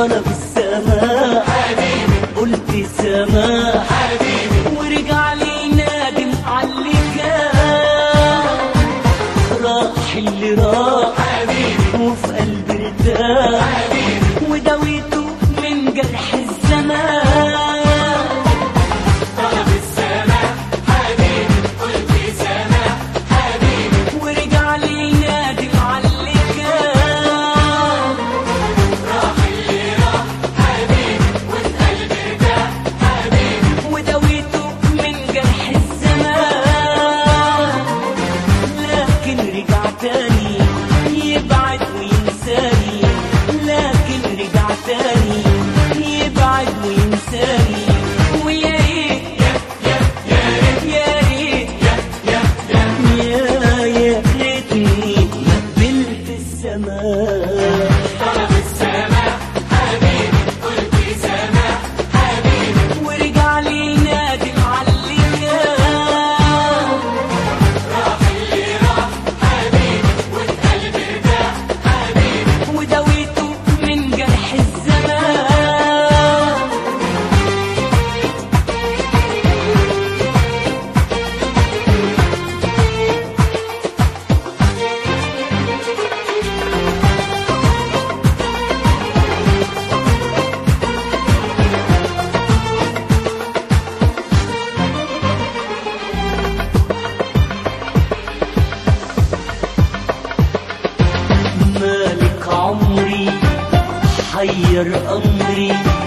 طلب السماح حبيبي، قلت سماح حبيبي، ورجع لي نادم عاللي كان. راح اللي راح حبيبي، وفي قلبي ارتاح حبيبي، وداويته من جرح الزمان. طلب السماح حبيبي، قلت سماح حبيبي، ورجع لي نادم عاللي كان. راح اللي راح حبيبي، وفي قلبي ارتاح حبيبي، وداويته من جرح الزمان. لكن رجع تاني يبعد وينساني، لكن رجع تاني يبعد وينساني. ويا ريت يا ريت يا ريتني ما قبلت السماح. طلب السماح حبيبي، قلت سماح حبيبي، ورجع لي نادم عاللي كان. راح اللي راح حبيبي، وفي قلبي ارتاح حبيبي، وداويته من جرح الزمان. مالك عمري حير أمري،